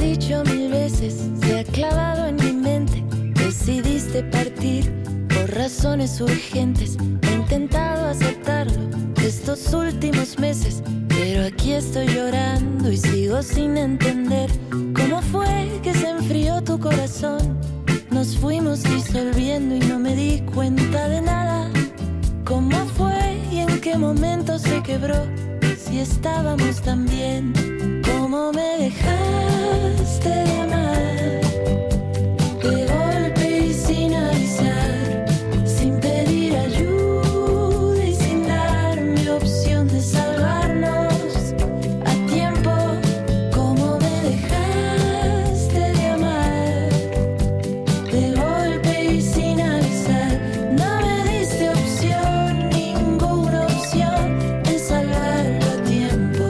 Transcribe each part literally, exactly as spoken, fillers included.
dicho mil veces, se ha clavado en mi mente. Decidiste partir por razones urgentes. He intentado aceptarlo estos últimos meses, pero aquí estoy llorando y sigo sin entender cómo fue que se enfrió tu corazón. Nos fuimos disolviendo y no me di cuenta de nada. ¿Cómo fue y en qué momento se quebró? Si estábamos tan bien. ¿Cómo me dejaste de amar? De golpe y sin avisar, sin pedir ayuda y sin darme opción de salvarnos a tiempo. ¿Cómo me dejaste de amar? De golpe y sin avisar, no me diste opción, ninguna opción de salvarlo a tiempo.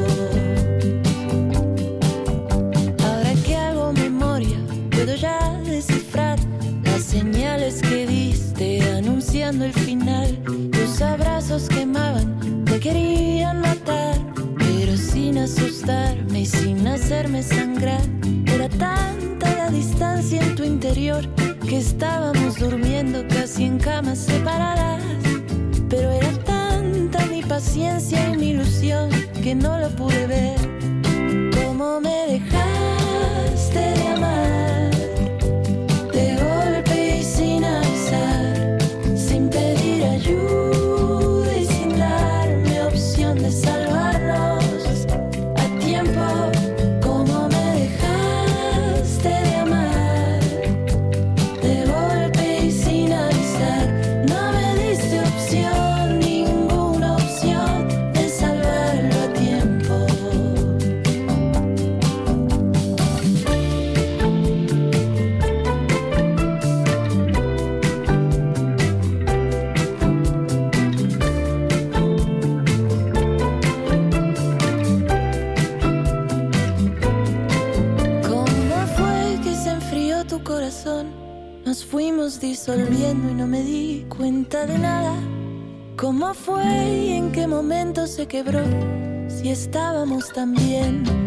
Ahora que hago memoria, puedo ya descifrar las señales que diste anunciando el final. Tus abrazos quemaban, te querían matar, pero sin asustarme y sin hacerme sangrar. Era tanta la distancia en tu interior que estábamos durmiendo casi en camas separadas. Pero era tanta mi paciencia y mi ilusión que no lo pude ver. ¿Cómo me dejaste de amar? De golpe y sin avisar, sin pedir ayuda y sin darme opción de salvarnos a tiempo. ¿Cómo me dejaste de amar? De golpe y sin avisar, no me diste opción, ninguna opción de salvarlo a tiempo. ¿Cómo fue que se enfrió tu corazón? Nos fuimos disolviendo y no me di cuenta de nada. ¿Cómo fue y en qué momento se quebró? Si estábamos tan bien.